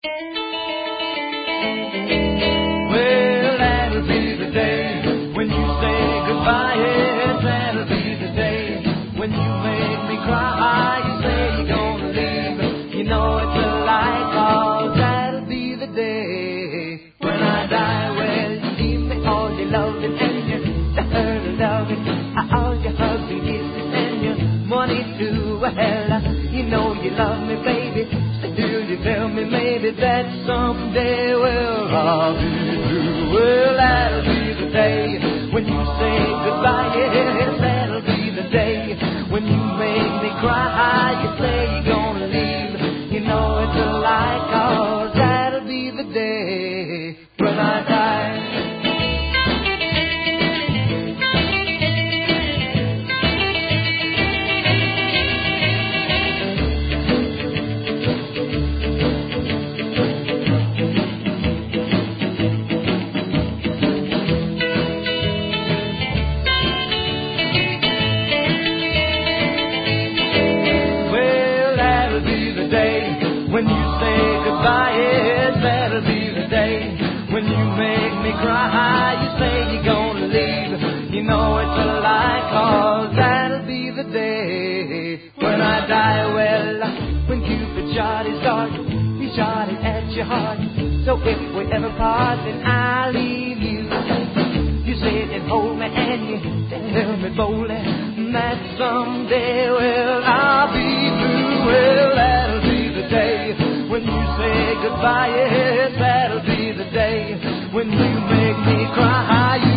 Well, that'll be the day when you say goodbye. Yes, that'll be the day when you make me cry. You say you're gonna leave, you know it's a lie, 'cause that'll be the day when I die. Well, you give me all your loving and your loving, all your hugs and kisses and your money too. Well, you know you love me, baby. Still you tell me maybe that someday, well, I'll be through. Well, that'll be the day when you say goodbye. Yes, that'll be the day when you make me cry. You say you're gonna leave, you know it's a lie, 'cause that'll be the day when I die. When you say goodbye, yes, that'll be the day when you make me cry. You say you're gonna leave, you know it's a lie, 'cause that'll be the day when I die. Well, when Cupid shot his dart, he shot it at your heart. So if we ever part, then I'll leave you. You sit and hold me and you tell me boldly that someday, well, I'll be through. Well, that'll be the day when you say goodbye. Yes, that'll be the day when you make me cry.